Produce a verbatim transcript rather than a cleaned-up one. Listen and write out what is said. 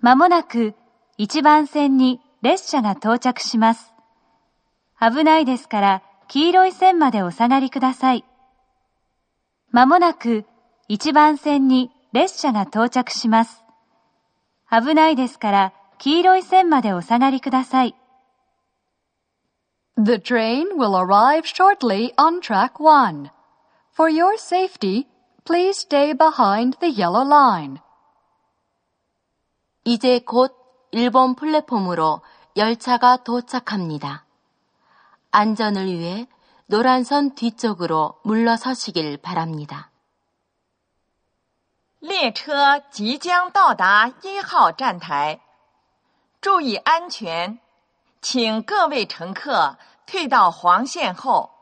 まもなくいちばん線に列車が到着します。危ないですから黄色い線までお下がりください。まもなくいちばん線に列車が到着します。危ないですから黄色い線までお下がりください。 The train will arrive shortly on track one. For your safety, please stay behind the yellow line. 이제 곧 일 번 플랫폼으로 열차가 도착합니다. 안전을 위해 노란선 뒤쪽으로 물러서시길 바랍니다. 列车即将到达一号站台，注意安全，请各位乘客退到黄线后，